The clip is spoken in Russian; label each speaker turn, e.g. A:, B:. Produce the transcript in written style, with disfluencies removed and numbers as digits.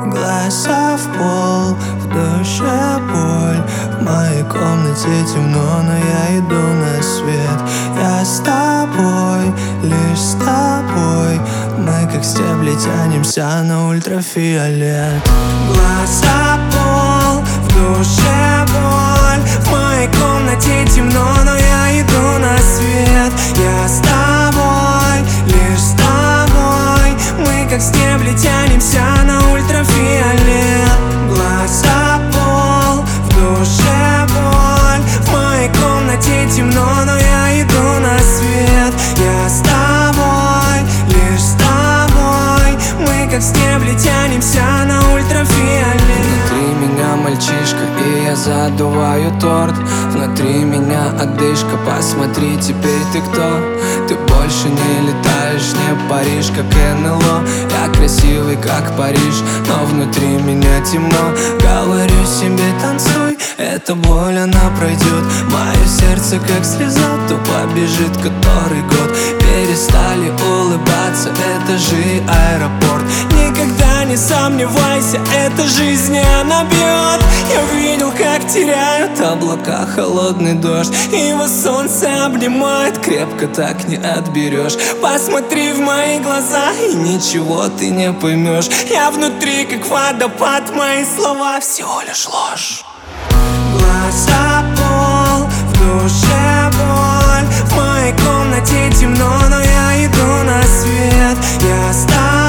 A: Глаза в пол, в душе боль. В моей комнате темно, но я иду на свет. Я с тобой, лишь с тобой. Мы как стебли тянемся на ультрафиолет. Глаза пол, в душе боль. В моей комнате темно, но я иду на свет. Я с тобой, лишь с тобой. Мы как стебли тянемся на ультрафиолет. Глаза пол, в душе боль. В моей комнате темно, но я иду на свет. Я с тобой, лишь с тобой. Мы как стебли тянемся на ультрафиолет.
B: Внутри меня мальчишка, и я задуваю торт. Внутри меня одышка, посмотри, теперь ты кто? Ты больше не летаешь, не паришь, как НЛО. Я красивый, как Париж, но внутри меня темно. Говорю себе, танцуй, эта боль, она пройдет. Мое сердце, как слеза, тупо бежит который год. Перестали улыбаться, это же аэропорт. Никогда не сомневайся, эта жизнь, она бьет. Я видел, как теряют облака холодный дождь. Его солнце обнимает, крепко так не отберешь. Посмотри в мои глаза, и ничего ты не поймешь. Я внутри, как водопад, мои слова всего лишь ложь.
A: Глаза пол, в душе боль. В моей комнате темно, но я иду на свет. Я с тобой,